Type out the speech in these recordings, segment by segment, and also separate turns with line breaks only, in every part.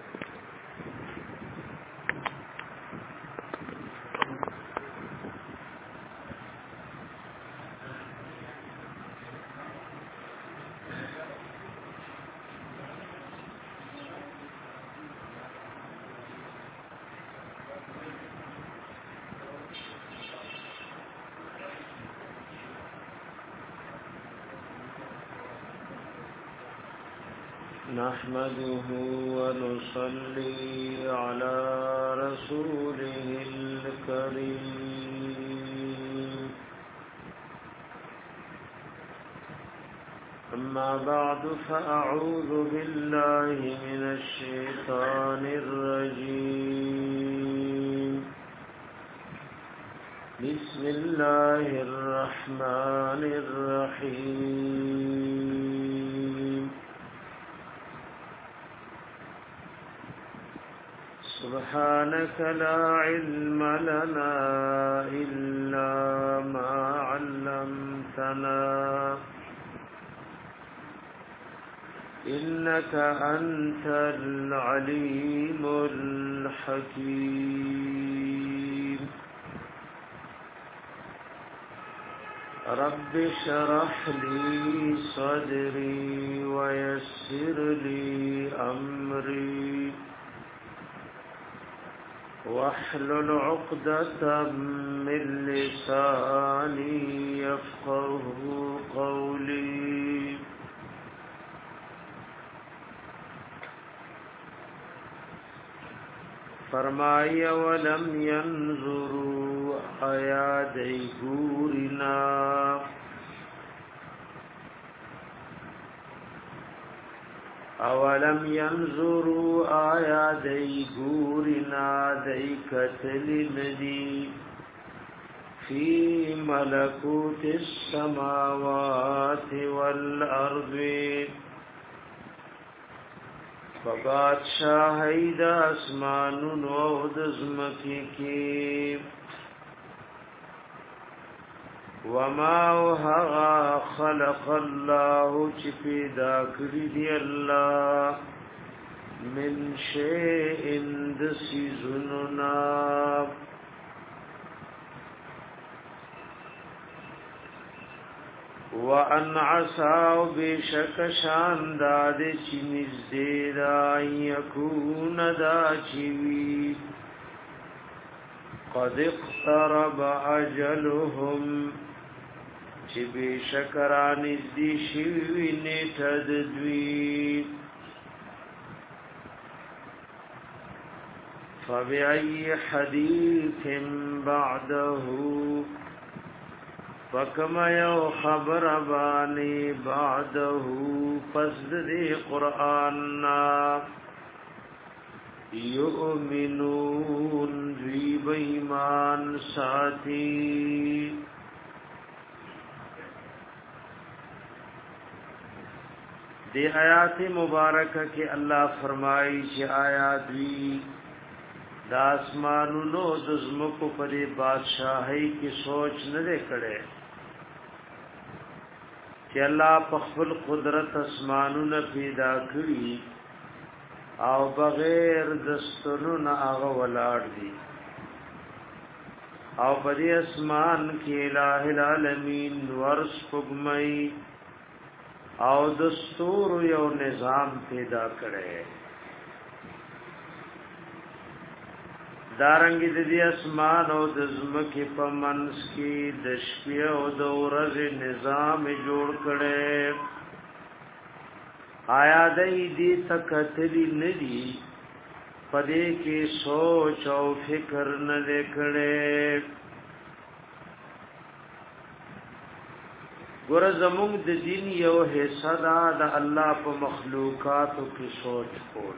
نحمده ونصلي على رسوله الكريم أما بعد فأعوذ بالله من الشيطان الرجيم بسم الله الرحمن الرحيم سبحانك لا علم لنا إلا ما علمتنا إنك أنت العليم الحكيم رب اشرح لي صدري ويسر لي أمري واحلل عقدة من لساني يفقه قولي فرمائی ولم ينظروا آیات گورنا اولم ينظروا آیات گورنا دی کتل ندی فی ملکوت السماوات والارض فبادشاہی دا اسمانون و دزمکی کی وما وحغا خلق اللہ چی پیدا کری دی اللہ من شیئن دسی زننا وان عساو بشک شانداد چی نزدیدا یکون دا چیوی قد اقترب اجلهم چی بشک را نزدی شیوی نیتد دوی فبأي حديث بعده فکما یو خبر بانی بعده پس دی قرآن نا یؤمنون دویب ایمان ساتی دی آیات مبارکہ کی اللہ فرمائی چی آیات وی دا اسمانونو دزمکو پری بادشاہی کی سوچ ندے کڑے چې الله په خپل قدرت اسمانونه پیدا کړی او بغیر د سترونو هغه ولاړ دي او په دې اسمان کې الٰه العالمین ورس پګمای او د ستورو یو نظام پیدا کړي دارنګ د دې اسمان او د زمکه په منځ کې د شپې او د ورځې نظام جوړ کړي آیا دې تکتلی ندي پدې کې سوچ او فکر نه وکړي ګور زموږ د دین یو حصہ دا د الله په مخلوقاتو کې سوچ کول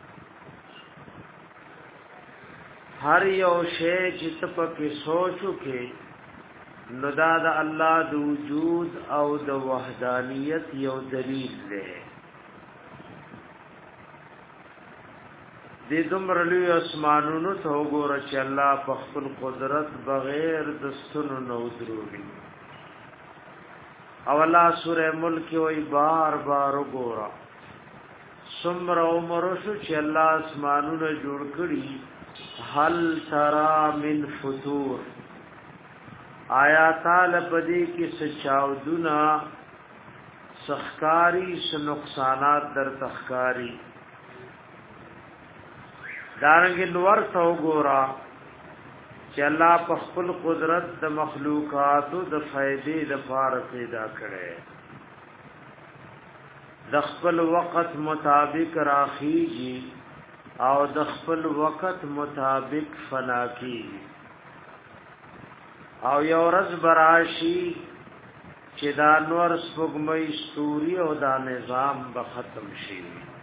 هر یو شی چې تپکې سوچو کې نو دا د الله د وجود او د وحدانیت یو دلیل دی دې دومره لوی اسمانونو ته وګوره چې الله په خپل قدرت بغیر د ستونو نو دروي او الله سورہ ملک وی بار بار وګوره سمر عمر شو چې الله اسمانونه جوړ کړي هل ترى من فطور آیا تعالی پدې کې سچاودنا سخکاری س نقصانات در تخکاری دارنګ نور تو ګورا چې الله په خپل قدرت د مخلوقاتو د فائدې د فار پیدا کړي د خپل وخت مطابق راخیږي او د خپل وخت مطابق فنا کیږي او یو ورځ براشي چې دا نور سپوږمۍ ستوري او دا نظام به ختم شي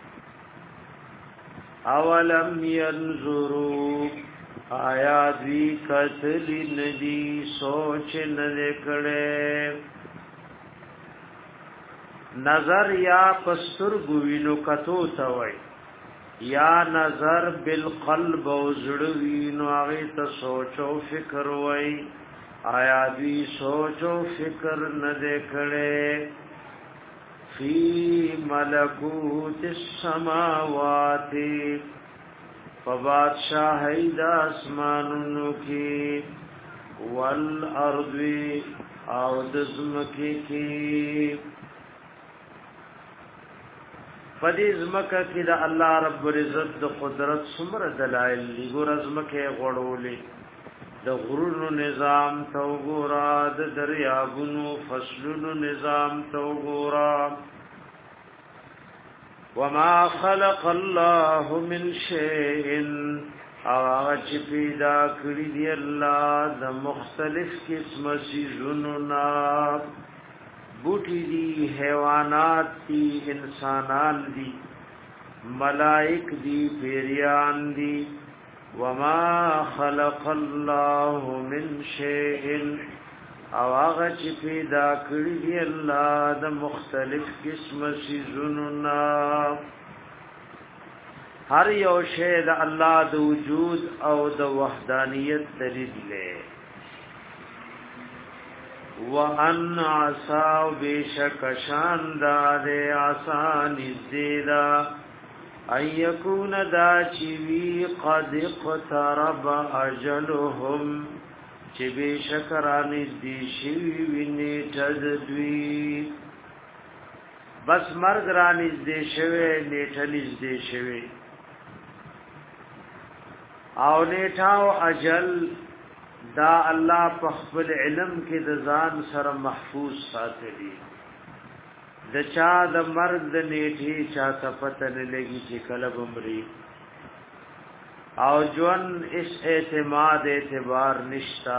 اولم ينظروا آیا دوی کتل ندی سوچ نکړي نظر یا پستر گوینو کتو توي یا نظر بالقلب او زړه وینو هغه ته سوچ او فکر وای آیا دوی سوچ او فکر نکړي فی ملکوت السماوات فبادشاہی دا اسمانونو کی والارض او دزمکی کی فدی زمکه کی دا الله رب العزت د قدرت سمر دلائل لګور زمکه غړولې د غرونو نظام تو ګورا د دریابونو فصلونو نظام تو ګورا وما خلق الله من شيء اواج پیدا کړی دی الله د مختلف قسم سيزونو نا بوټي دي حیوانات دي انسانان دي ملائک دي پیریان دي وما خلق الله من شيء او هغه چې پیدا کړی دی الله د مختلف قسم سيزونو نا هر یو شی د الله د وجود او د وحدانیت دلیل دی وان عسى بشک شاندار آسان زیدا ايكون دا چوي قد اقترب اجلهم چې به شکرانی دی شي ویني تدوی بس مرګ رانی دې شوی نیټلیز دې شوی او نیټاو اجل دا الله په خپل علم کې د ځان سره محفوظ ساتلی د چا د مرګ د نیټه چا ته پته نه لګي چې کله بمري او جون اس اعتماد اعتبار نشتا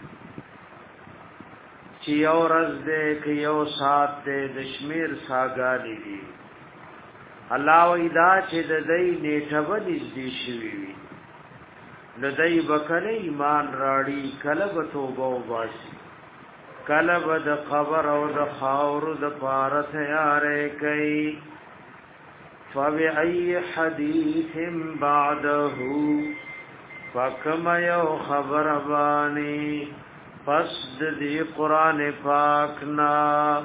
چې یو ورځ دې کې یو سات دې د شمیر ساګالي دي الله وېدا چې د دې نیټه باندې دې شوی وي نو دای بکله ایمان راړي کله به توبه وباسي کله به د قبر او د خاور د پاره تیارې کوي فبأي حديث بعده فكما يو خبر باني پس دی قرآن پاکنا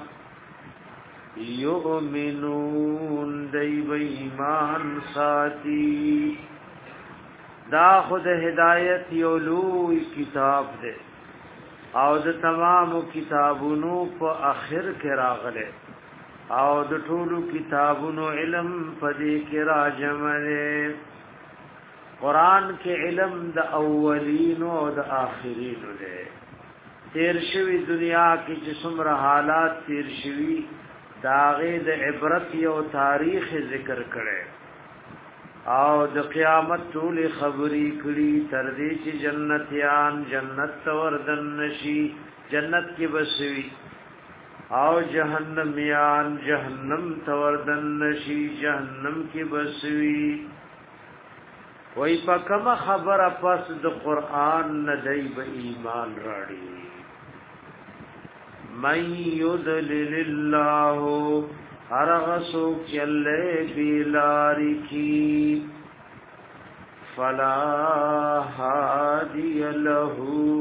یؤمنون دی ایمان ساتي دا خود هدایت یو لوی کتاب دی او د تمام کتابونو په اخر کې راغله او د ټولو کتابونو علم پدې کې راجمره قران کې علم د اولین او د آخرین دی تیر شوی دنیا کې چې څومره حالات تیر شوی داغه د عبرت یو تاریخ ذکر کړي او د قیامت ټول خبرې کړي تر دې چې جنتیان جنت وردن نشي جنت کې بسوي او جهنميان جهنم توردن نشي جهنم کې بسوي وای په کومه خبره پس د قران نه دی به ایمان راړي من یذلل الله ارغسو کله بیلاری کی فلا هادی له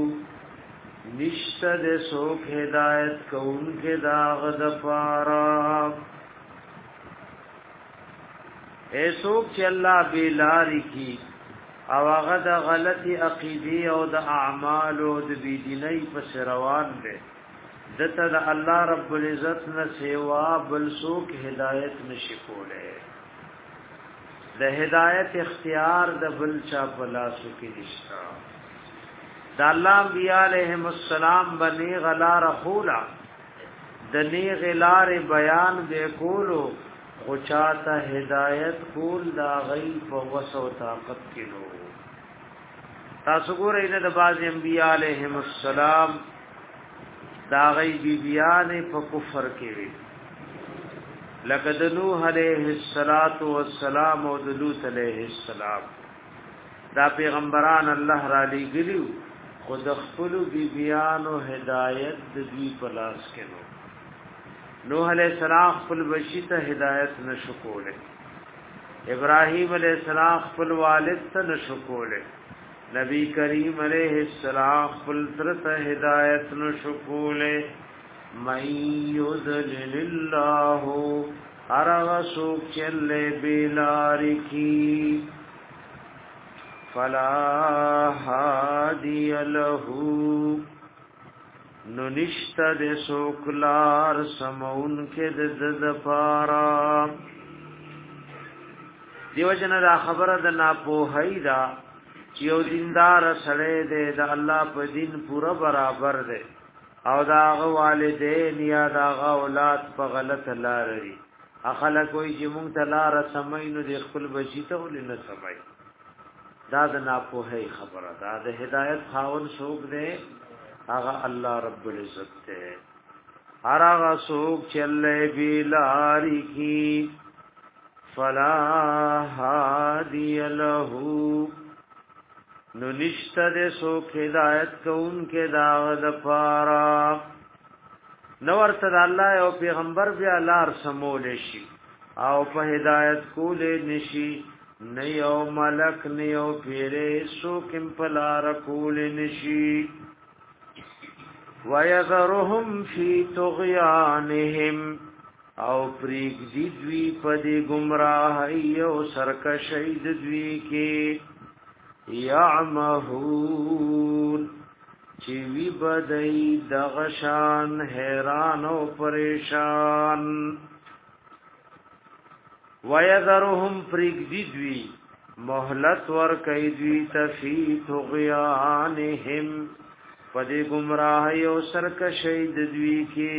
نشتد سوک ہدایت کون کے داغ دپارا ایسوک چې الله بیلاری کی او هغه د غلطی عقیده او د اعمال او د بيدینۍ په روان دي دته د الله رب العزت نه سیوا بل څوک هدایت نشي کوله د هدایت اختیار د بل چا په لاس کې نشته د الله انبیاء علیهم السلام بني غلا رخولا د نیغ لار بیان دې کولو خو چاته هدایت کول دا غي په وسو طاقت کې نو تاسو ګورئ د باز انبیاء علیهم السلام دا غي بیبیان په کفر کې وي لکه د نوح علیه السلام او د لوط علیه السلام دا پیغمبران الله را لېږلو خود خپل بیبیان او هدایت د دوی په لاس کې نو نوح علیہ السلام خپل بچی ته هدایت نشو کوله ابراهیم علیہ السلام خپل والد ته نشو کوله نبی کریم علیہ السلام خپل تر ته هدایت نشو کوله مَن يُضْلِلِ اللَّهُ هرغه څوک چې له بیلاری کی فلا هادی له نو نشتا د سوکلار سمون کې د پارا دیو جن دا خبره د ناپوهی دا چې یو دیندار سره د الله په دین پورا برابر دی او دا والدین یا دا اولاد په غلط لار لري اخلا کوئی چې مونږ ته لار سمینو د خپل بچی ته ولنه سمای دا د ناپوهی خبره دا د هدایت خاون شوق دی آغا اللہ رب العزت تے ہر آغا سوک چلے بیلاری کی فلا حادی لہو نو نشتہ دے سوک ہدایت کو ان کے داغد پارا نورتد اللہ او پیغمبر بیا لار سمولے شی او پا ہدایت کولے نشی نیو ملک نیو پیرے سوکم پلار کولے نشی وَيَذَرُهُمْ فِي طُغْيَانِهِمْ او پریک دی دوی پدی گمراہی او سرکشی دوی کی یعمہون چیوی بدئی دغشان حیران او پریشان وَيَذَرُهُمْ پریک دی دوی محلت ورکی دوی تفی طغیانهم پدی گمراہی او سرکشی دوی کی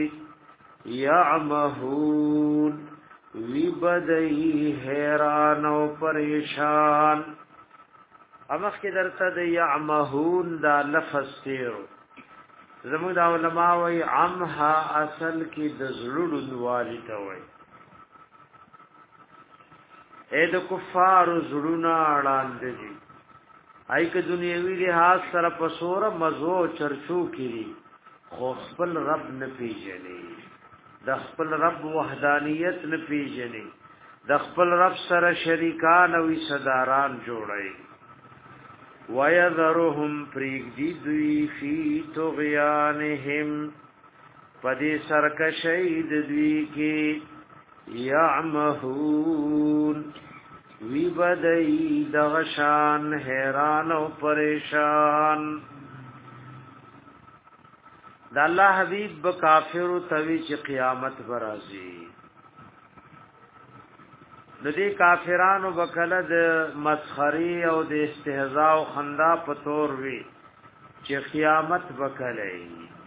یعمہون وی بدئی حیران او پریشان امخ کی درتا دی یعمہون دا لفظ تیرو زمون دا علماء وی عمها اصل کی دزلوڑن والی تاوی اید کفار زلونا اڑان دی ای که دنیوی لحاظ سره پسوره مزو چرچو کړي خو خپل رب نه پیژني د خپل رب وحدانیت نه پیژني د خپل رب سره شریکان او صداران جوړي ويذرهم پریږدي دوی فی طغیانهم پدې سرکشی د دوی کې یعمهون وی بدئی دغشان حیران و پریشان دا اللہ حبیب بکافر توی چی قیامت برازی ندی کافرانو بکلد مسخری او د استهزاء و خندا پتور وی چی قیامت بکلی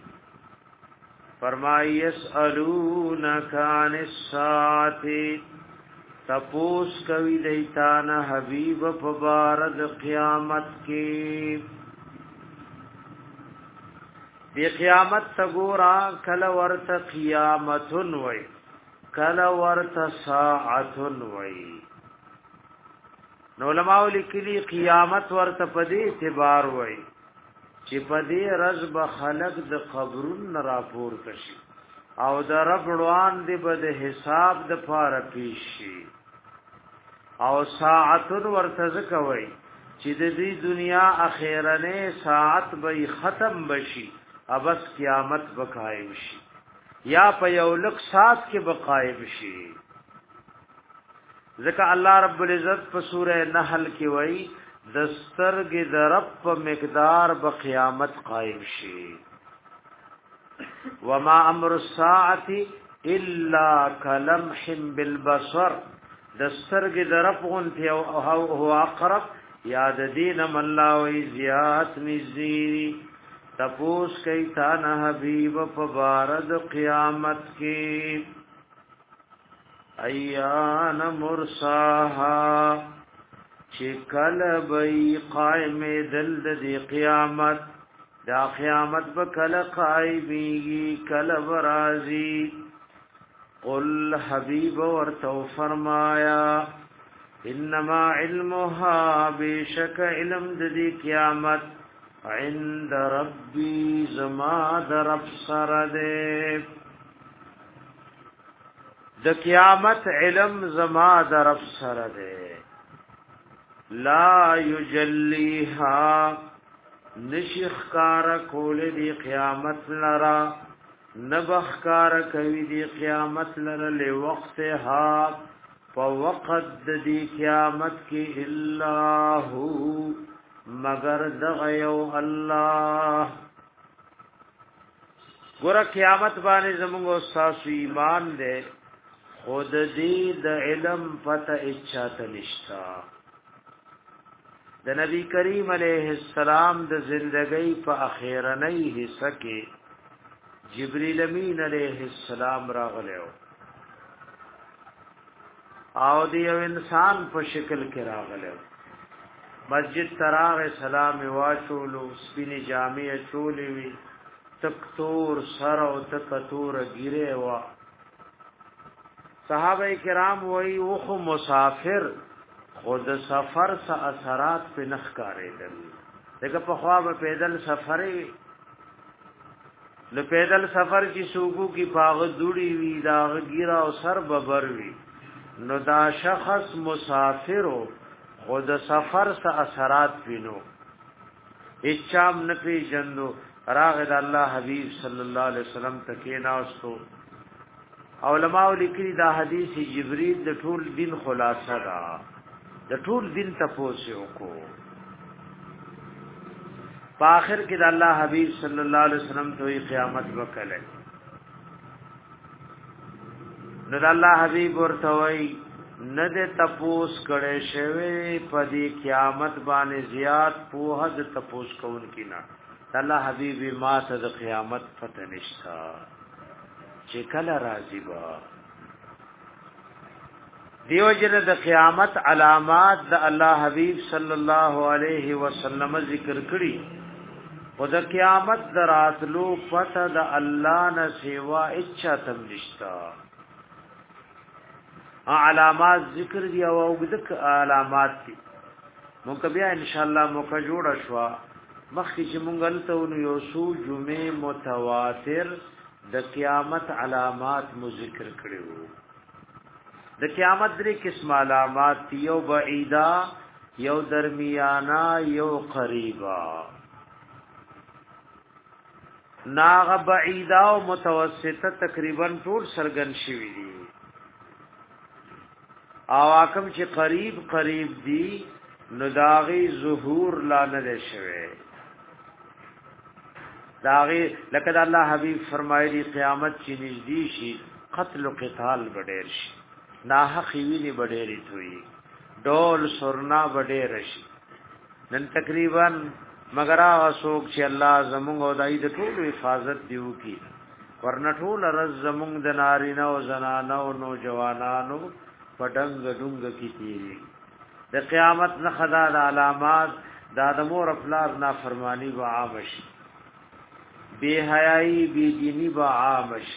فرمائی یسألونک عن الساعتی تپوس کوي دیتانا حبیب پبارد قیامت کی دی قیامت تگورا کل ورت قیامتن وی کل ورت ساعتن وی نو علماء لکلی قیامت ورت پدی اعتبار وی چی پدی رزب خلق د قبرون راپور کشی او د رب روان دی بد حساب د پاره پیشي او ساعتن ورتز کوي چې د دې دنیا اخیرنه ساعت به ختم بشي ابس قیامت بقائم شي یا په یو لک سات کې بقائم شي ځکه الله رب العزت په سوره نحل کې وایي د سترګې د رب په مقدار به قیامت قائم شي. وما امر الساعه الا كلمح بالبصر د سترګې د رب غونته او هو اقرب یاد دین الله وی زیات نزی تپوس کئی تانا حبیب پبارد قیامت کی ایان مرساها چکل بی قائم دلد دی قیامت دا قیامت بکل قائمیگی کل برازی قل حبیب ورتو فرمایا انما علمها بیشک علم دی قیامت عند ربی زما در رب سره ده د قیامت علم زما در رب سره ده لا یجلیها نشخ کار کول دی قیامت لرا نبخ کار کوي دی قیامت لرا لوقتها فوقت دی قیامت کی الا هو مگر دغیو الله ګور قیامت باندې زموږ استاد ایمان دې خود دې د علم پته اچھا تنشتا د نبی کریم علیه السلام د زندګۍ په اخیرنۍ حصہ کې جبرئیل امین علیه السلام راغلو او دی یو انسان په شکل کې راغلو مسجد تراغ سلام واچولو سپینی جامع چولی وی تکتور سر او تکتور گیره وا صحابه کرام وی وخو مسافر خود سفر سا اثرات پہ نخکارے دل دیکھا پخواب پیدل سفری نو پیدل سفر کی سوکو کی پاغ دوڑی وی داغ گیرا او سر ببر وی نو دا شخص مسافرو خود سفر سا اثرات پینو اچام نپی جندو راغد اللہ حبیب صلی اللہ علیہ وسلم تکینا استو علماء لکری دا حدیث جبریل د ټول دین خلاصه دا د ټول دین تپوسو کو په اخر کې د الله حبیب صلی الله علیه وسلم ته قیامت وکړه نو د الله حبیب ورته وای نه د تپوس کړي شوی په دې قیامت باندې زیات په حد تپوس کون کینا الله حبیب ما ته د قیامت پته نشتا چې کله راځي با دیو جن د قیامت علامات د الله حبیب صلی الله علیه وسلم ذکر کړي او د قیامت دراتلو پته د الله نه سیوا اچھا تم نشتا علامات ذکر دی او وګدک علامات دي مونږ بیا ان شاء الله موقع جوړ شو مخکې چې مونږ ته یو سو جمعه متواتر د قیامت علامات مو ذکر کړو د قیامت درې قسم علامات یو بعیدا یو درمیانا یو قریبا ناغ بعیدا او متوسطه تقریبا ټول سرګن شوی دي او اکم چې قریب دی نو داغي ظهور لا نه شوه داغي لکه الله حبیب فرمایلی قیامت چې نږدې شي قتل او قتال بډیر شي ناحق ویني بډېری توي ډول سرنا بډېر شي نن تقریبا مگر هغه څوک چې الله زموږ او دای د ټول حفاظت دیو کی ورنه ټول رز زموږ د نارینه او زنانه او نوجوانانو پټنګ ډنګ کی تیری د قیامت نه خدا د علامات د ادمور افلار نافرمانی و عامش بے حیائی بے دینی و عامش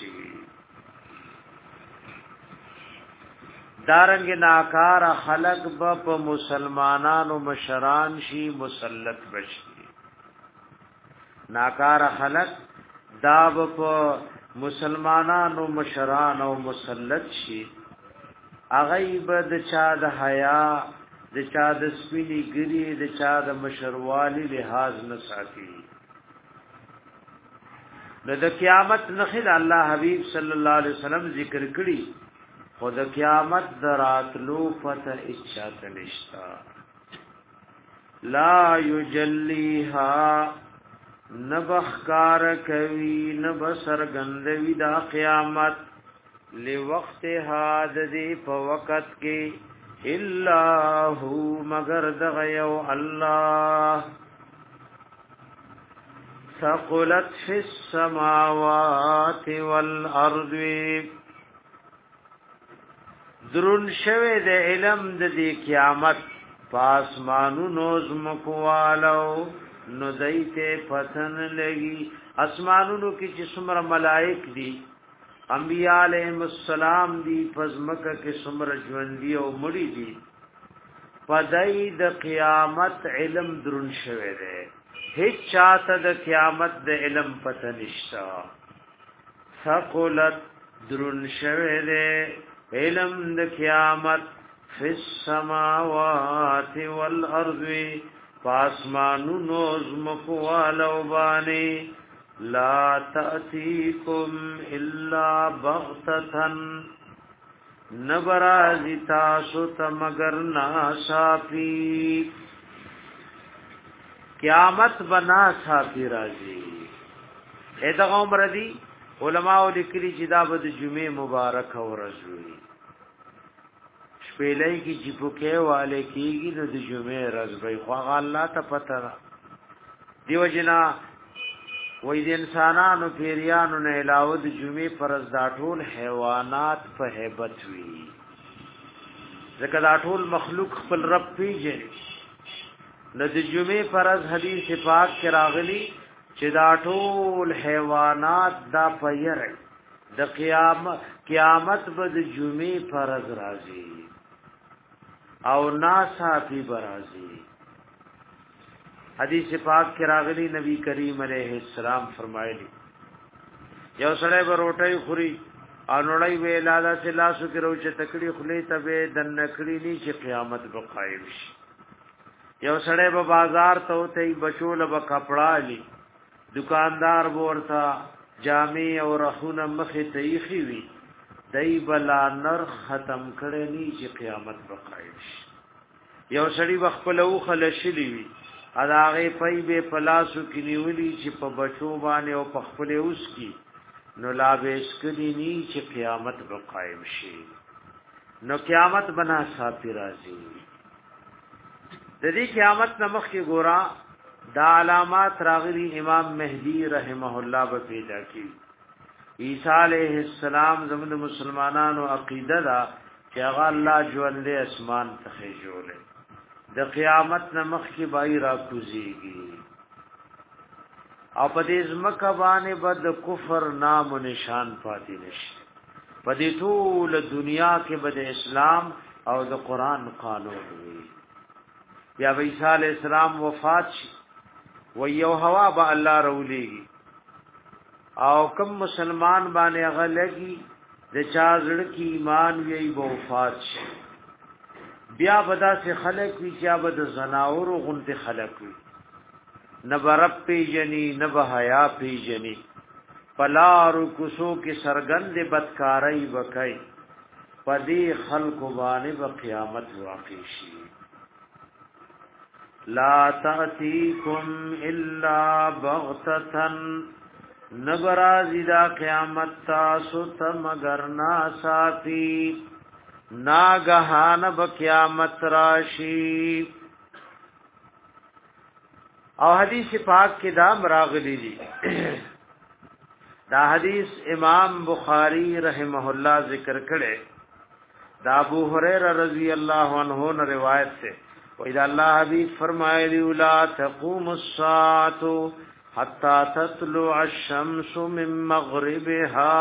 دارنګ ناکار خلق په مسلمانانو مشران شي مسلط بشي ناکار خلق دا په مسلمانانو مشران او مسلط شي اغیب د چا د حیا د چا د سپینی ګری د چا د مشروالی لحاظ نه ساتي د قیامت نخل الله حبیب صلی الله علیه وسلم ذکر کړي خود قیامت دراتلو پته اچات نشتا لا یجلیها نبخکار کوي نبسر گندوی دا قیامت لوقت حادثی په وقت کې الا هو مگر دغیو الله ثقلت فی السماوات والارض درون شوه د علم د دې قیامت پاسمانو نوزمکوالو نو دایته پتن لګي اسمانونو کې چې څومره ملائک دي انبیاء علیهم السلام دی پزمکه کې څومره ژوند دي او مړي دي پدای د قیامت علم درون شوه دی هیڅ چاته د قیامت د علم پته نشتا ثقلت درون شوه دی علم د قیامت فی السماوات والارض پاسمانو نوزمکو والو بانی لا تأتیکم الا بغتتن نبرازی تاسو تمگر ناساپی قیامت بنا صافی رازی ایدغا عمر دی علماء لکلی جداب د جمعه مبارک و رزوی شپیلئی کی جپوکے والے کیگی نو د جمعه رزوی خواغ اللہ تا پتر دیو جنا وې د انسانانو پیریانو نه علاوه د جمعې پرز دا ټول حیوانات په hebat وي ځکه دا ټول مخلوق خپل رب پیژني نو د جمعې پرز حدیث پاک کې راغلي چې دا ټول حیوانات دا پیر د قیامت به د جمعې پرز راځي او ناسا پی برازي حدیث پاک کې راغلی نبی کریم علیہ السلام فرمایلی یو سړی به روټي خوري او نړۍ ویلاله چې لاسو کې روچ تکړی خلی ته به د نکړی نی چې قیامت به قائم شي یو سړی به بازار ته وته بچول به کپڑا لی دکاندار ورته جامع او رخونه مخه تیخي وي دای بلا نرخ ختم کړي نی چې قیامت به قائم شي یو سړی بخپلو خلشلی وي اداغه پای به پلاسو کې نیولې چې په بچو باندې او په خپل اوس کې نو لا به اسکلی نی چې قیامت به قائم شي نو قیامت بنا صافی راځي د دې قیامت نمخ کې ګورا دا علامات راغلي امام مهدی رحمه الله به پیدا کی عیسی علیہ السلام زموږ مسلمانانو عقیده دا چې هغه الله ژوند اسمان ته جوړه د قیامت نمخ کی بای را کوزیږي او په دې ځمکه باندې بد کفر نام و نشان پاتې نشي په دې ټول دنیا کې بد اسلام او د قران قانون وي بیا عیسی علیہ السلام وفات شي و یو هوا به الله رولېږي او کوم مسلمان باندې هغه لګي د چا زړه کې ایمان وی به وفات شي بیا بدا سے خلق وی چا بد زناور غنت خلق وی نبرب پی جنی نب حیا پی جنی پلار کوسو کی سرګند بدکاری وکای پدی خلق باندې په قیامت واقع شي لا تاتیکم الا بغتتن نبرازی دا قیامت تاسو تمگر ناساتی ناگہان بقیامت راشی او حدیث پاک کی دام راغلی دی دا حدیث امام بخاری رحمہ اللہ ذکر کرے دا ابو ہریرہ رضی اللہ عنہ نے روایت سے وَإِذَا اللہ حبیب فرمائے لا تقوم الساعة حتى تطلع الشمس من مغربها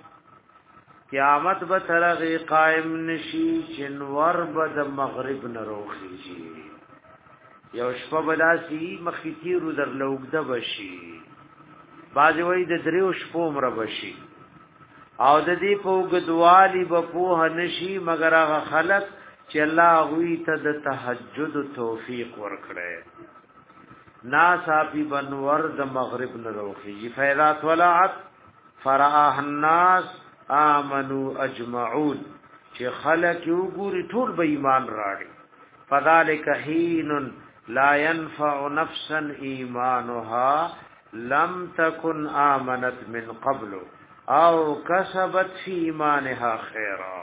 قیامت به ترغی قائم نشي چنور به د مغرب نه روخیږي یو شپه بداسي مخیتی رو در لوګده بشي باځي وای د دریو شپو مر بشي او د دې په غدوالي به په نشي مگر هغه خلق چې الله غوي ته د تهجد توفیق ورکړي ناصافي بنور د مغرب نه روخیږي فیضات ولعت فرآه الناس آمنوا اجمعون چې خلق یو ګوري ټول به ایمان راړي فذلک حین لا ينفع نفسا ایمانها لم تكن آمنت من قبل او کسبت فی ایمانها خیرا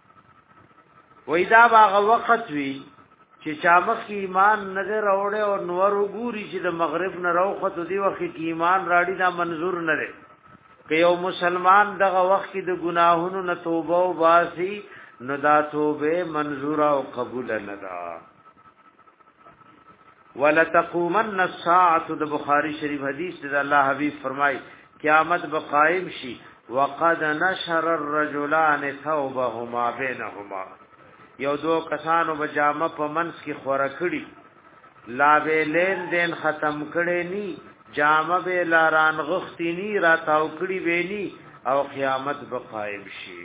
وېدا باغ وخت وی چې چامخ ایمان نظر اوړه او نور وګوري چې د مغرب نه راوخت دی وخت کې ایمان راړي دا منظور نه لري که یو مسلمان دغه وخت د ګناهونو نه توبه او باسي نو دا توبه منظور او قبول نه ده ولتقومن الساعه د بخاری شریف حدیث د الله حبیب فرمای قیامت به قائم شي وقد نشر الرجلان ثوبهما بينهما یو دو کسانو بجامه په منس کې خورا کړي لا به لین دین ختم کړي ني جامه به لاران غختی ني راتاو کړي ویني او قیامت به قائم شي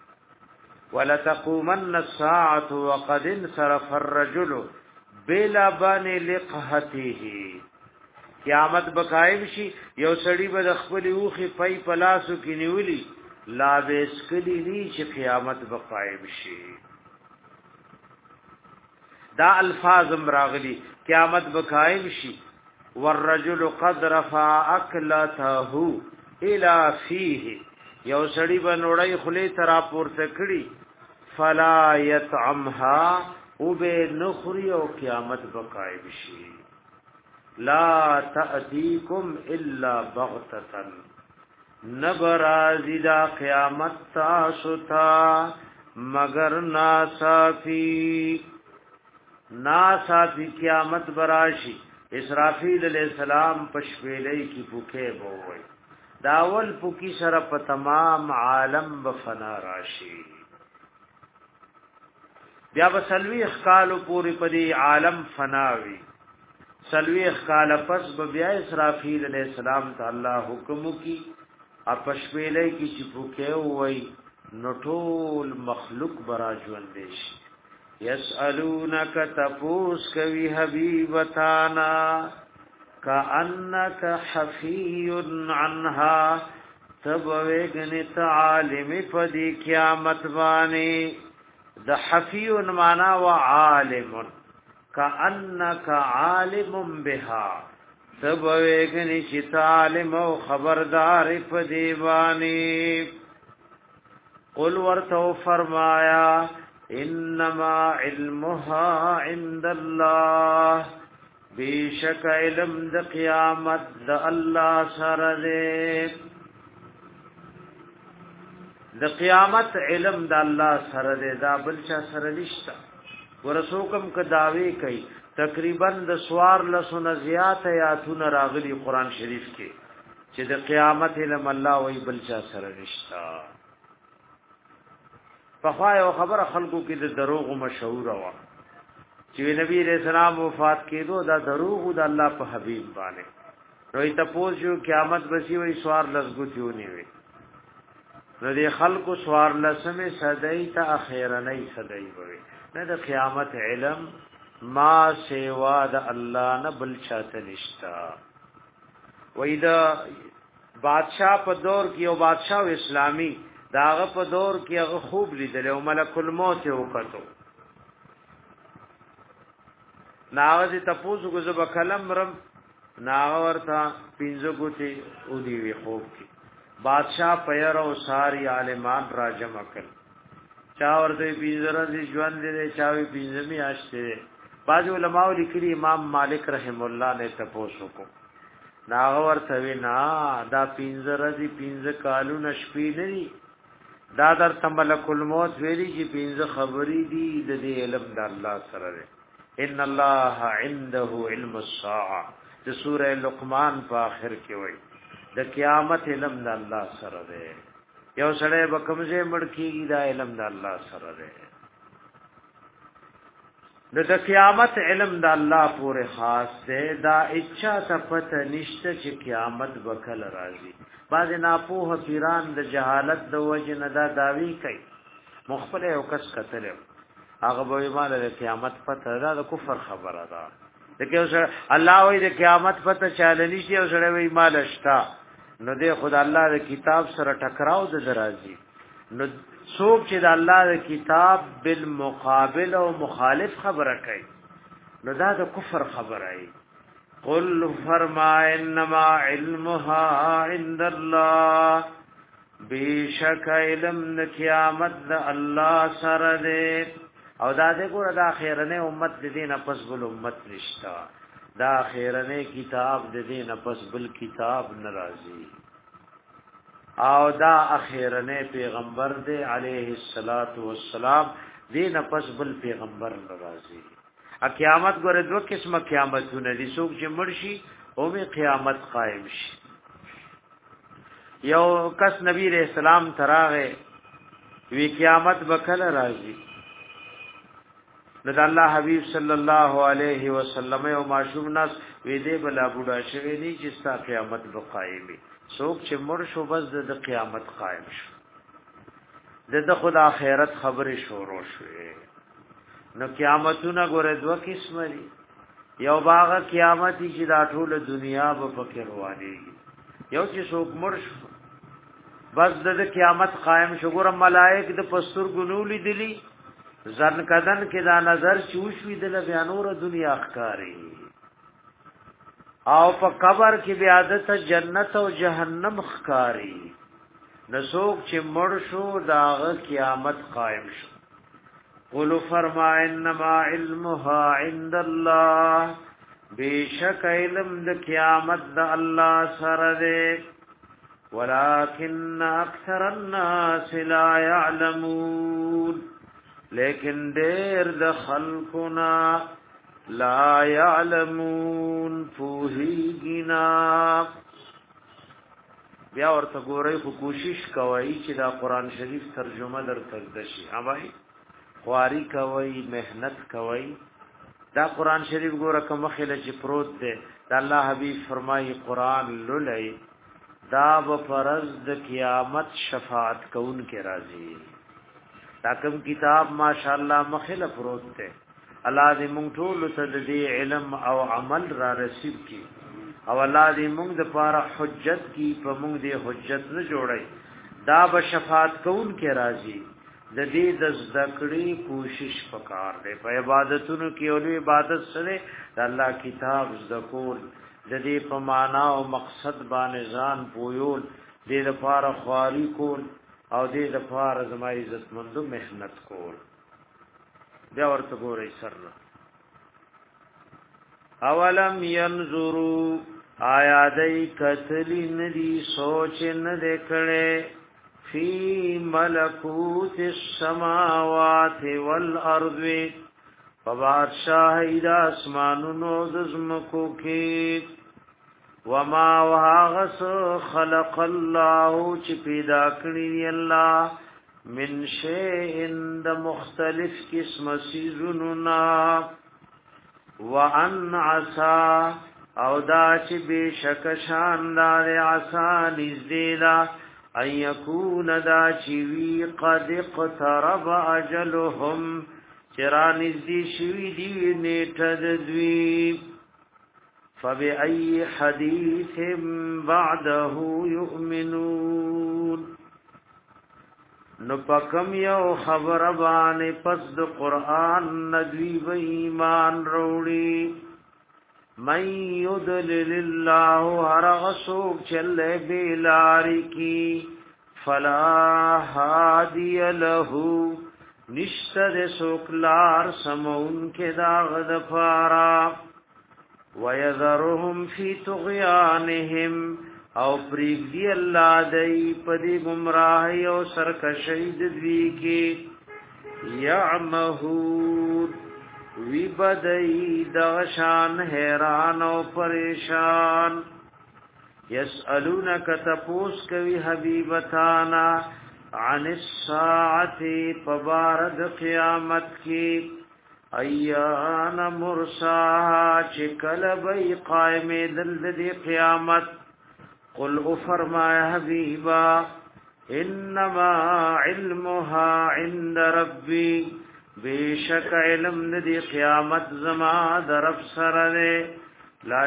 ولتقومن الساعه وقد انصرف الرجل بلبن لقحته قیامت به قائم شي یو سړی به د خپل اوخي پي پلاسو کې نیولي لا به اسکلی ني چې قیامت به قائم شي دا الفاظ راغلي قیامت به قائم شي والرجل قد رفع اكلته الى فيه یو سړی به نوړی خلی ترا پورته کړي فلا يطعمها او به نخري او قیامت به قائم شي لا تأتيكم الا بغتة نبرازی دا قیامت تاسو تا مگر ناصافی ناصافی قیامت براشی اسرافیل علیہ السلام پشویلی کی پوکے بوئی داول پوکی سر په تمام عالم بفنا راشی بیا بسلوی اخکالو پوری پدی عالم فناوی سلوی اخکال پس بیا اسرافیل علیہ السلام تا اللہ حکمو کی اپشویلی کی چپوکے ہوئی نٹول مخلوق برا جوندش یسألونک تپوس کوي حبیبتانا کأنک حفی عنها تبویگنت عالم پدی قیامت بانی د حفی مانا و عالم کأنک عالم بها تبویگنت عالم و خبردار پدی بانی قل ورتو فرمایا انما علمها عند الله بیشک علم د قیامت د الله سره ده د قیامت علم د الله سره ده دا بل چا سره نشته ورسوکم ک داوی کوي تقریبا د سوار لسونه زیات آیاتونه راغلي قران شریف کې چې د قیامت علم الله وی بل چا سره نشته فخوای او خبره خلقو کې د دروغ مشهور وا چې نبی رسول الله وفات کېدو دا دروغ د الله په حبيب باندې روي تاسو یو قیامت بسی وي سوار لزګوتیونی وي نو دې خلقو سوار لسمه صدای ته اخیره نه صدای وي نه د قیامت علم ما سیوا د الله نه بل چاته نشتا وې دا بادشاہ په دور کې او بادشاہ اسلامي داغه په دور کې هغه خوب لیدل او ملک الموت وکړو ناغه تاسو کو زب کلم رم ناغه ورته پینځه ګوتې او دی وی خوب کې بادشاہ پیر او ساری عالمان را جمع کړ چا ورته پینځه راځي ژوند دې چاوي پینځه می آشته باج علماء لیکلي امام مالک رحم الله نے تاسو کو ناغه ورته وینا دا پینځه راځي پینځه کالو نشپې نه دا در تملک الموت ویلی چې پینځه خبرې دي د دې علم د الله سره ده ان الله عنده علم الساعه د سوره لقمان په اخر کې وایي د قیامت علم د الله سره ده یو سړی به کومځه مړ کیږي دا علم د الله سره ده د قیامت علم د الله پورې خاص ده دا اچھا ته پته نشته چې قیامت وکړه راځي بعض ناپوه پیران د جهالت د وجه نه دا داوی کوي مخبر او کس قتل هغه به مال د قیامت پته دا د کفر خبره ده دغه الله وی د قیامت پته چاله نشي او سره وی مال شتا نو د خدای الله د کتاب سره ټکراو د درازي نو څوک چې د الله د کتاب بالمقابل او مخالف خبره کوي نو دا د کفر خبره ای قل فرما انما علمها عند الله بیشک علم د قیامت د الله سره ده او دا د ګور د اخرنه امت د دین پس بل امت نشتا دا اخرنه کتاب د دین پس بل کتاب ناراضی او دا اخیرنه پیغمبر دے علیہ الصلات والسلام دین پس بل پیغمبر ناراضی ا قیامت ګره دوه قسمه قیامتونه دي څوک چې مرشي او می قیامت قائم شي یو کس نبی رسول سلام تراغه وی قیامت وکړه راځي نو الله حبیب صلی الله علیه وسلم او معصوم ناس وی دې بلا بوډا شوی دي چې ستا قیامت به قائمي څوک چې مر شو بس د قیامت قائم شو د خدا آخرت خبرې شروع شوه نو قیامتونه ګوره دوه قسم دي یو باغ قیامت چې دا ټول دنیا به فکر واني یو چې څوک مر شو بس د قیامت قائم شو ګوره ملائک د پستر ګنولې دي ځن کدن کې دا نظر چوشوي د بیانور دنیا ښکاری او په قبر کې بیا عادت جنت او جهنم ښکاری نسوک چې مړ شو داغه قیامت قائم شو قل فرما انما علمها عند الله بیشک علم د قیامت د الله سره ده ولكن اکثر الناس لا يعلمون لیکن ډېر د خلقنا لا يعلمون فوهیگنا بیا ورته ګورئ خو کوشش کوي چې دا قران شریف ترجمه در تک شي اوبای خواري کوي مهنت کوي دا قران شریف ګوره کوم خله چې پروت دی دا الله حبیب فرمایي قران لولای دا به فرض د قیامت شفاعت کون کې راځي دا کوم کتاب ماشاءالله مخله پروت دی الله دې مونږ ټول ته دې علم او عمل را رسید کی او الله دې مونږ د پاره حجت کی په مونږ دې حجت نه جوړي دا به شفاعت کون کې راځي د دې د ذکرې کوشش وکړ دې په عبادتونو کې او عبادت سره د الله کتاب ذکر د دې په معنا او مقصد باندې ځان پویول دې د پاره خواري کول او دې د پاره زما عزت مندو مهنت کول بیا ورته ګورئ سره اولم ينظروا آیا دای کتلی ندی سوچ نه دکړې فی ملکوت السماوات والارض فبادشاہ د اسمانونو د زمکو کې وما واغس خلق الله چې پیدا کړی الله من شیء د مختلف قسم سیزوننا وان عسى او دا چې بشک شاندار عسى نزدیدا ان یکون دا چې وی قد اقترب اجلهم چرا نزدی شوی دی نیټه د دوی فبأي حديث بعده يؤمنون نو پکم یو خبر باندې پس د قران ندوی و ایمان وروړي من يضلل الله هرغسوک چله بیلاری کی فلا هادی له نشتر سوکلار سمون کے داغ دفارا وَيَذَرُهُمْ فِي طُغْيَانِهِمْ او پریگ دی اللہ دی پدی گمراہی او سرکشید دوی کی یعمہون وی بدئی دغشان حیران او پریشان یسألونک تپوس کوي حبیبتانا عن الساعت پبارد قیامت کی ایان مرساها چکل بی قائم دل دی قیامت قل افرمائے حبیبا انما علمها عند ربی بیشک علم دی قیامت زما درف سرده لا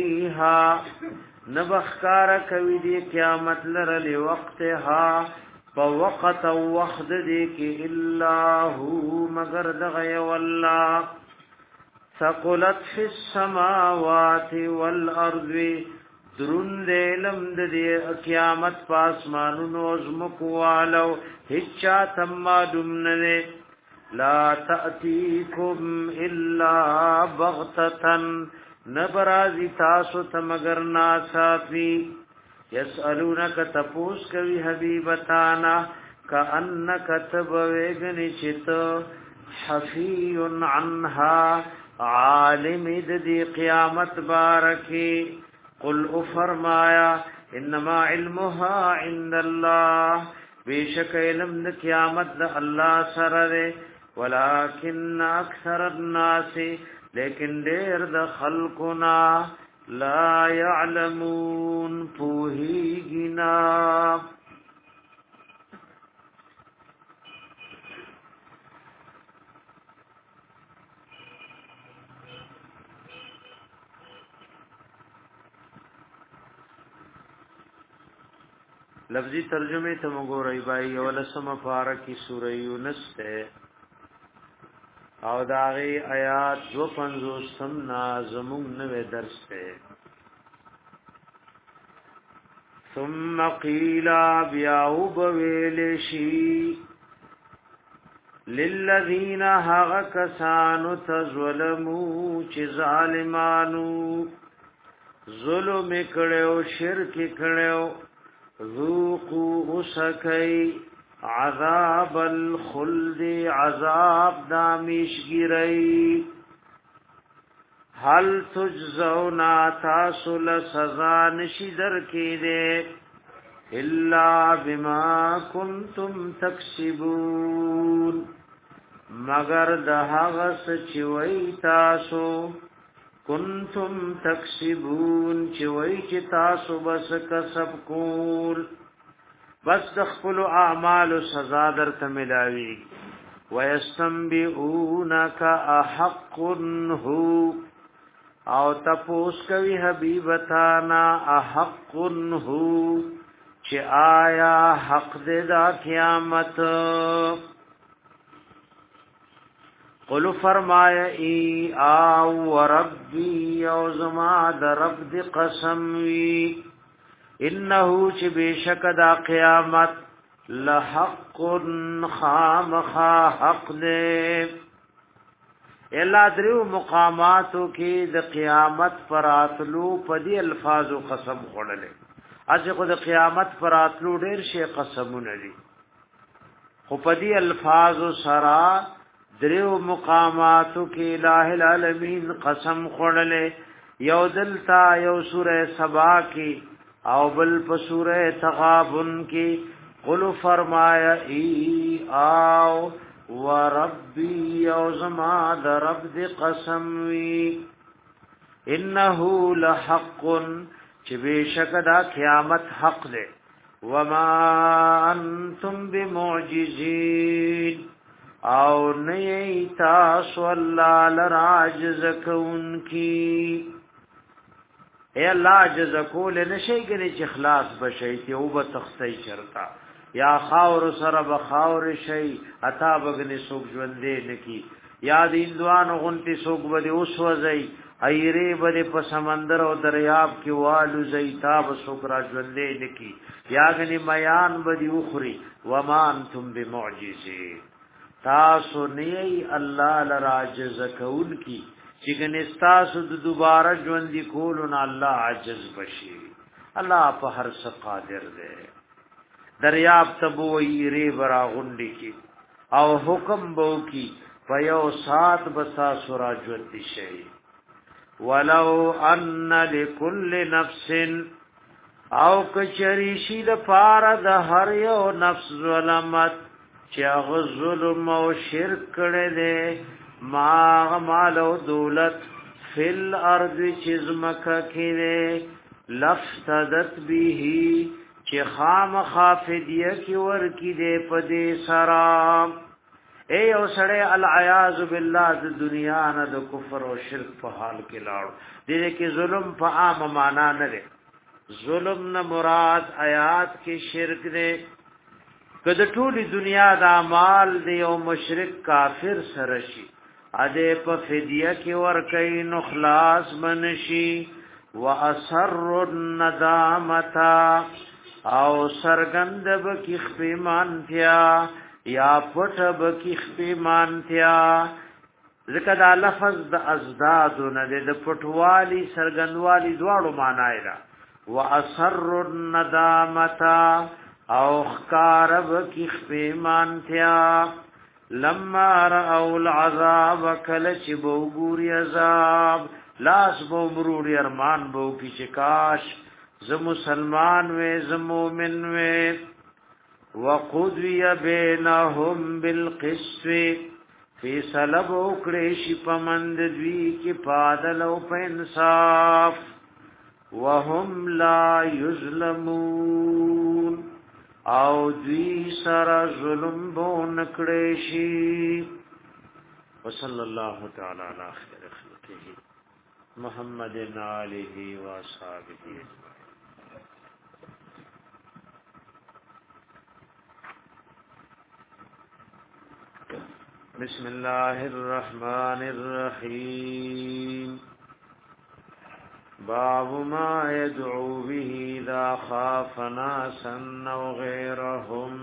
یجلیها نبخکار کوي دی قیامت لرلی وقتها په وخت او وخت دې کې الا هو مگر دغه والله ثقلت فی السماوات والارض درون دې لم دې قیامت پاسمانونو زمکوالو هچا تما دمنه لا تأتيكم الا بغتة نبرازی تاسو تمگر ناصافی یسألونک تپوس کوي حبیبتانا کأنک تبویگنی چت حفی عنها عالم دی قیامت بارکی قل افرمایا انما علمها عند الله بیشک علم د قیامت د الله سره ولكن اکثر الناس لیکن دیر د خلقنا لا يعلمون فوهیگنا لفظی ترجمه ته وګورئ بای ولسم فارکی سوره یونس ته او داغی آیات 250 سمنا زمون نوے درس تے ثم قیلا بیاو بویلشی للذین حق کسانو تظلمو چی ظالمانو ظلم کڑیو شرک کڑیو ذوقو غسکی عذاب الخلد عذاب دامیش گیرئی حل تجزونا تاسل سزا نشدر کی دے الا بما کنتم تکسبون مگر دہغس چوئی تاسو کنتم تکسبون چوئی چی تاسو بس کسب کول بس دخل اعمال سزا در تملاوی ويستنبئونك احق هو او تپوس کوي حبیبتانا احق هو چې آیا حق دې دا قیامت قل فرمایا ای او ربی او زما د رب دې قسم وی انه چې بشک دا قیامت لحق خامخا حق دې الا درو مقاماتو کې د قیامت فراتلو په دې الفاظو قسم خورلې اځه خو د قیامت فراتلو ډېر شي قسمونه دي خو په دې الفاظو سرا درو مقاماتو کې الٰه العالمین قسم خورلې یو دلتا یو سوره سبا کې او بل په سوره تغابن کې قل فرمایا ای او وربی او زما د رب دی قسم وی انه لحق چې بشک دا قیامت حق دی وما انتم بمعجزین او نه تاسو الله لراجز کونکی اے الله عجز کول نشي کني چې خلاص بشي ته او به تخصي چرتا یا خاور سره بخاور شي اتا بغني سوق ژوندې نکی یا دیندوان غنتی سوق بده اوس وځي ایره بده په سمندر او دریاب کې والو زیتا سوق را ژوندې نکی یا غني میان بده اخري ومان تم بمعجزين تاسو نه الله لراجز کول کی چې ګنستاسو د دوباره ژوند کولون الله عجز بشي الله په هر څه قادر دی دریاب تبوی ری برا غونډي کی او حکم بو کی پيو سات بسا سورا ژوند شي ولو ان لكل نفس او کچری شي د پاره د هر یو نفس ظلمت چې ظلم او شرک کړي دي ما مال او دولت فل ارض چزمک کړي لفتدت به چې خام خافدیه کی ور کی دے پدې سرام اے او سړی العیاذ بالله د دنیا نه د کفر او شرک په حال کې لاړ دې کې ظلم په عام معنا نه ده ظلم نه مراد آیات کې شرک ده که د ټولي دنیا د اعمال دی او مشرک کافر سره شي اده په فدیه کې ور کوي نو خلاص منشي واثر الندامتا او سرګند بکی خپیمانتیا یا پټ بکی خپیمانتیا ذکر دا لفظ د ازداد نه د پټوالی سرګندوالی دواړو معنی را واثر الندامتا او خکارب کی خپیمانتیا لما رأوا العذاب کلچ بوګوري عذاب لاس بو مروري ارمان بو کی چکاش ز مسلمان وې ز مؤمن وې وقضي بينهم بالقسط فی سلب وکړې شي پمند دوی کې پادل او انصاف وهم لا یظلمون او دوی سره ظلم بو نکړې شي وصلی الله تعالی علی خیر خلقه محمد علیه و اصحابہ بسم الله الرحمن الرحیم باب ما يدعو به اذا خاف ناسا او غيرهم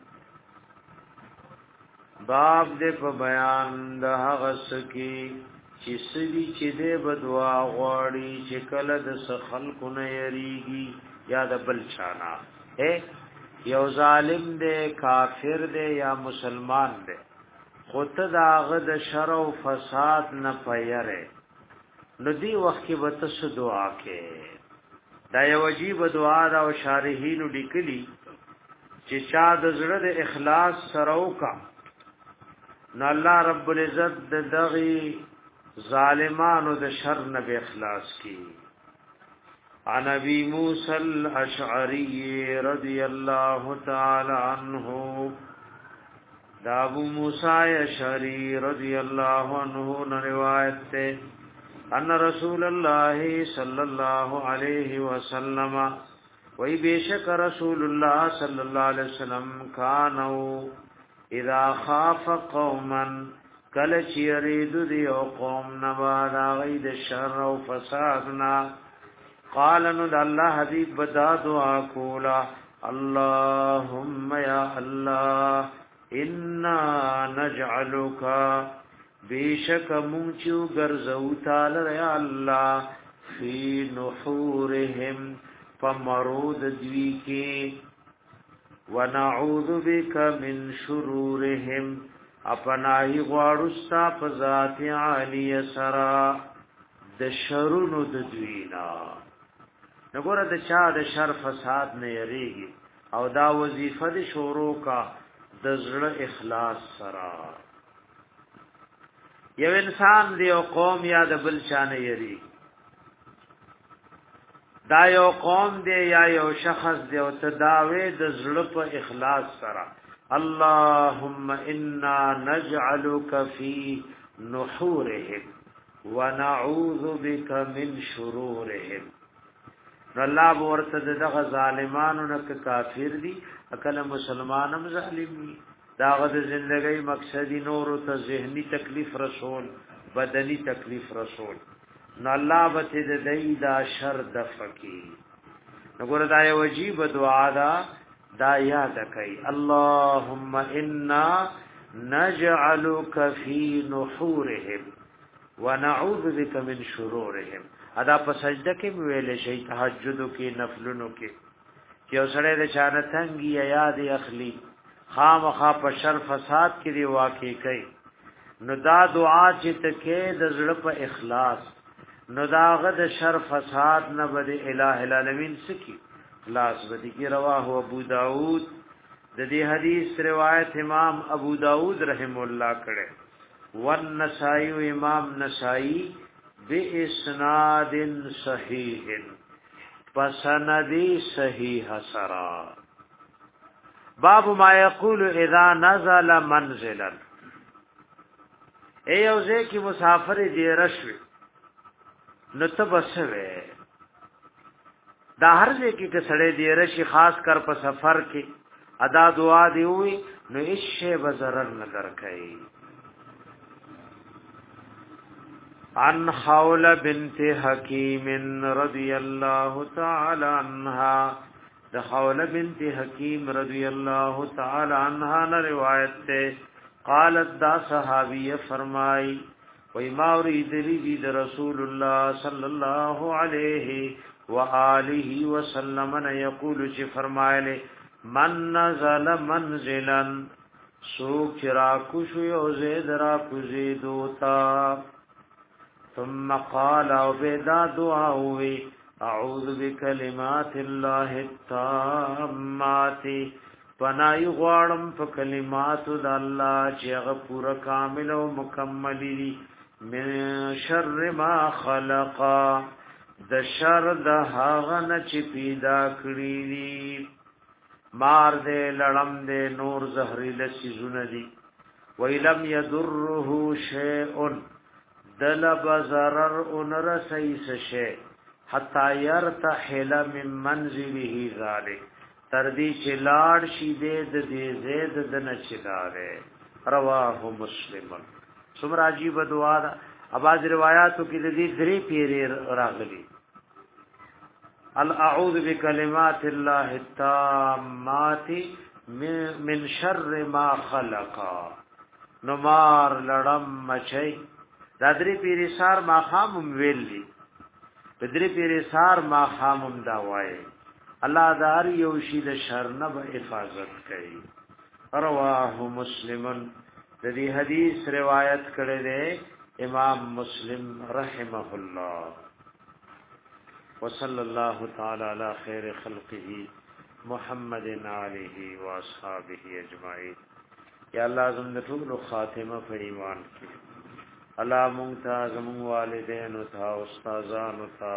باب دې په بیان د هغه سکی چې سړي چې دې بدوا غواړي چې کله د خلکو نه یریږي یا د بل چانا یو ظالم دې کافر دې یا مسلمان دې خود داغه د شر او فساد نه پیره نو دی وخت کې به تاسو دعا کې دا یو عجیب دعا دا او شارحین لیکلي چې چا د زړه د اخلاص سره وکا نو الله رب العزت د دغه ظالمانو د شر نه به اخلاص کی عن ابي موسى الاشعري رضي الله تعالى عنه دا ابو موسی اشعری رضی اللہ عنہ نے روایت ہے ان رسول اللہ صلی اللہ علیہ وسلم وی بیشک رسول اللہ صلی اللہ علیہ وسلم کانو اذا خاف قوما کل چیرید دی قوم نبادا غید شر و فسادنا قالنو دا اللہ حبیب بدا دعا کولا اللہم یا اللہ انا نجعلک بیشک مونچو گرزو تعالی یا اللہ فی نحورهم فمرود دوی کی ونعوذ بک من شرورهم اپناہی غوارستا پذات عالی سرا د شرونو د دوینا نگورا د چا د شر فساد نه یریږي او دا وظیفه د شورو کا د زړه اخلاص سره یو انسان دی او قوم یا د بل چانه یری دا یو قوم دی یا یو شخص دی او تداوی د زړه په اخلاص سره اللهم انا نجعلك في نحورهم ونعوذ بك من شرورهم الله ورته دغه ظالمانو نه کافر دي اکل مسلمانم ظالم دي داغه د ژوندۍ مقصدی نور ته ذهنی تکلیف رسول بدنی تکلیف رسول نو الله به د دې دا شر دفقي وګوره دا یو عجیب دعا دا یاد کړئ اللهم انا نجعلك في نحورهم ونعوذ بك من شرورهم ادا په سجده کې ویل شي تهجد کې نفلونو کې چې اوسړه د چانه څنګه یاد اخلي خامخا په شر فساد کې دی واقع کوي نو دا دعا چې تکې د زړه په اخلاص نو داغه د شر فساد نه بد الہ العالمین سکی خلاص بدی کی رواه ابو داود د دې حدیث روایت امام ابو داود رحم الله کړه والنسائی امام نسائی باسناد صحیح پسندی صحیح سرا باب ما یقول اذا نزل منزلا ایوزه کی مسافر دی رشوی نتبسوه دا هر ځای کې سړی دی رشي خاص کر په سفر کې ادا دعا دی وی نو ایشه بزرر نظر کوي. عن حول بنت حکیم رضی الله تعالی عنها، د حول بنت حکیم رضی الله تعالی عنها نے روایت ته قالت دا صحابیہ فرمائی وی ما اريد لی د رسول الله صلی الله علیه و آله وسلم نے یقول چ فرمایله من نزل منزلا سو کرا کوش یو زید را کوزیدوتا ثم قال وبدا دعاوي اعوذ بكلمات الله التامات پنای غواړم په کلمات د الله چې هغه پورا کامل او مکمل دي من شر ما خلق د شر د هغه نه چې پیدا کړی دي مار دې لړم دې نور زهريله سيزونه دي وَإِلَمْ يَضُرُّهُ شَيْءٌ دلب ضرر انرسیس شے حتی یرتحل من منزله ذالک تردی چلاڑ شیدید دی زید دن چلارے رواہ مسلم. سمر عجیب دعا دا اباز روایاتو کی دی دری پیری راغلی الاعوذ بکلمات اللہ التامات من شر ما خلقا نمار لڑم مچئی دادری پیری سار ما خامم ویلی بدری پیری سار ما خامم دا وای الله دار یو شی د شر نه به حفاظت کوي. رواه مسلم د دې حدیث روایت کړی دی امام مسلم رحمه الله. وصلی الله تعالی علی خیر خلقه محمد علیه و اصحابہ اجمعین. یا الله زموږ ټول خاتمه په ایمان کې الله مونتا زمون والدین او تا استادانو تا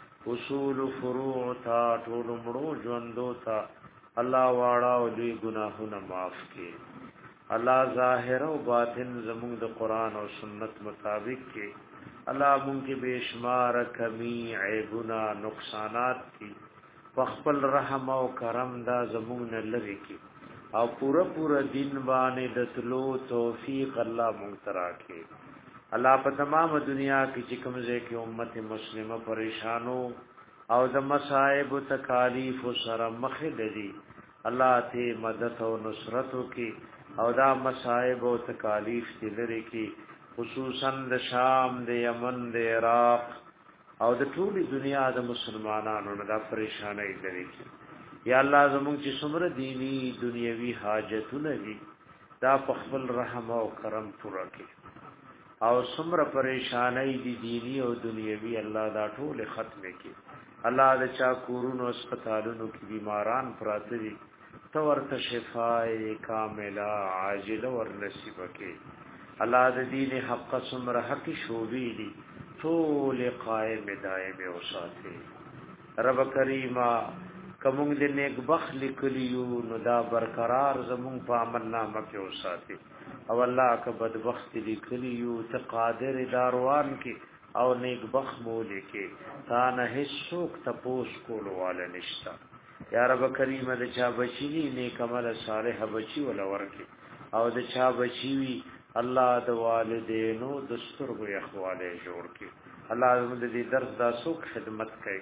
اصول فروع تا ټول مړو ژوندو تا الله واړه او دوی ګناهونه معاف کړي. الله ظاهر او باطن زمون د قران او سنت مطابق کې الله مونږ کې بشمار کمی عیبونه نقصانات کی خپل رحم او کرم دا زمون نه لري کی او پورا دین باندې د تلو توفیق الله مونږ ترا کې. الله په تمام دنیا کې چې کوم ځای کې امت مسلمه پریشانو او د مصائب او تکالیف سره مخ دي الله ته مدد او نصرت وکي او دا مصائب او تکالیف دې لري کې خصوصا د شام د یمن د عراق او د ټولي دنیا د مسلمانانو نه دا پریشانای لري کې. یا الله زموږ چې څومره دینی دنیوي حاجتونه دي دا په خپل رحم او کرم پوره کړي او سمره پریشانای دی دینی او دنیوی الله دا ټول ختم کړي. الله د چا کورونو هسپتالونو کې بیماران پراته دي تو ورته شفای کامله عاجله ور نصیب کړي. الله د دین حق سمره حق شوبې دي ټول قائم دائم او ساتي. رب کریما کوم دې نیک بخ لیکلیو نو دا برقرار زمون په عمل نامه کې او ساتي او الله که بدبخت لیکلی یو ته قادر داروان کی او نیک بخ مولې کې تا نه هیڅوک تپوس کول والا نشتا. یا رب کریم د چا بچی نیک عمل صالح بچی ولا ورکی او د چا بچی وی الله د والدینو د سترګو اخواله جوړ کی. الله دې درس دا سوک خدمت کوي.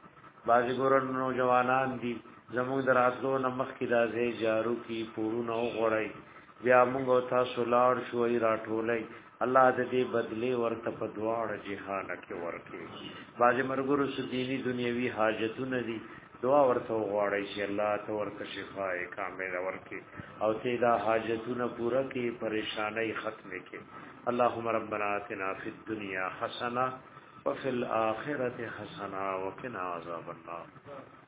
باز ګورن نوجوانان دي زموږ دراتلو نمخ کی دازه جارو کی پورونو غړای بیا موږ تاسو لاړ شوي راټولای الله دې بدلی ورته په دواړه جهان کې ورکړي. باز مرګرو سديني دنیوي حاجتونه دي دعا ورته غواړي چې الله ته ورته شفای کامله ورکړي او ته دا حاجتونه پوره کړي پریشانای ختم کړي. اللهم ربنا آتنا فی الدنيا حسنه وفي الاخره حسنه وقنا عذاب النار.